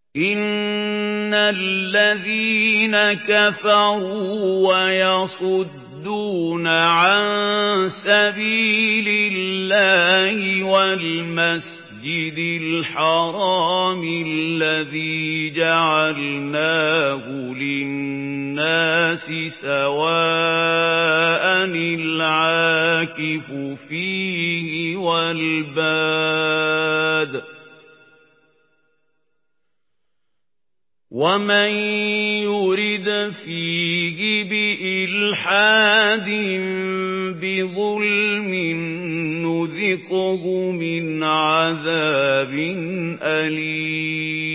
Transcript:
إِنَّ الَّذِينَ كَفَرُوا وَيَصُدُّونَ عَن سَبِيلِ اللَّهِ وَالْمَسْجِدِ الْحَرَامِ الَّذِي جَعَلْنَاهُ لِلنَّاسِ سَوَاءً الْعَاكِفُ فِيهِ وَالْبَادِ وَمَن يُرِدْ فِيهِ بِإِلْحَادٍ بِظُلْمٍ نُّذِقْهُ مِنْ عَذَابٍ أَلِيمٍ